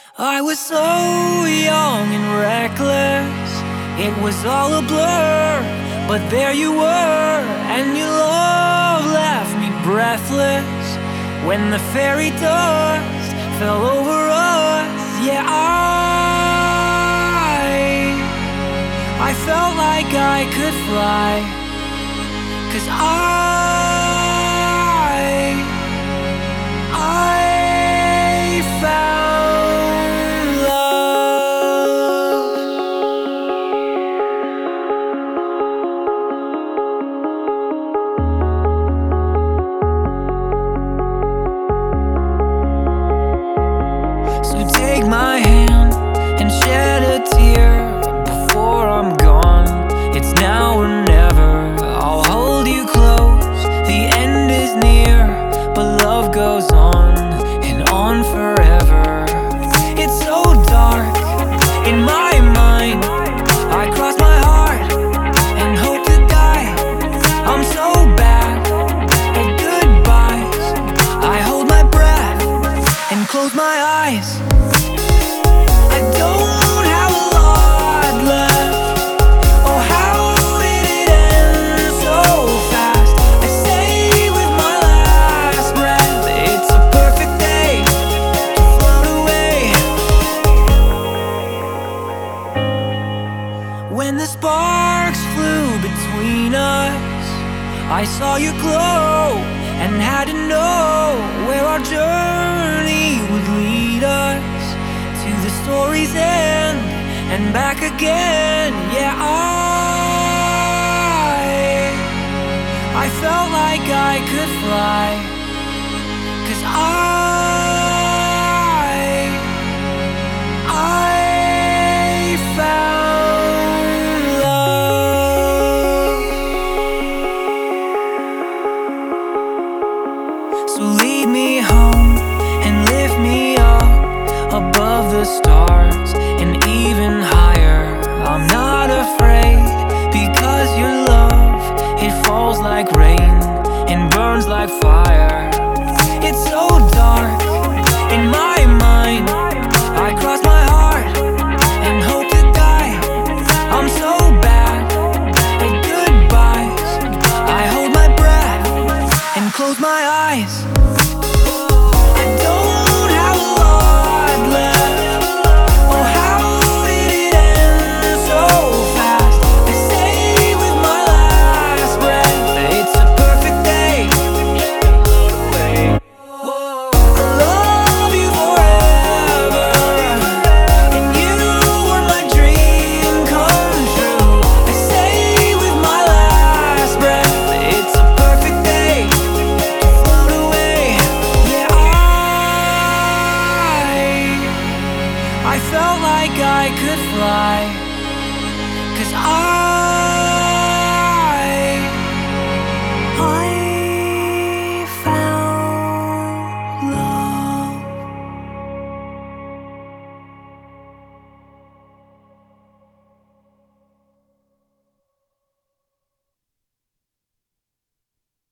I was so young and reckless, it was all a blur. But there you were, and your love left me breathless. When the fairy dust fell over us, yeah, I felt like I could fly, 'cause I found love. So take my hand and shed a tear before I'm gone. It's now or never. I'll hold you close. The end is near, but love goes on and on forever. It's so dark in my mind. I cross my heart and hope to die. I'm so bad at goodbyes. I hold my breath and close my eyes. I don't have a lot left. Oh, how did it end so fast? I say with my last breath, it's a perfect day to float away. When the sparks flew between us, I saw you glow and had to know where our journey would lead us, to the story's end and back again. Yeah, I felt like I could fly.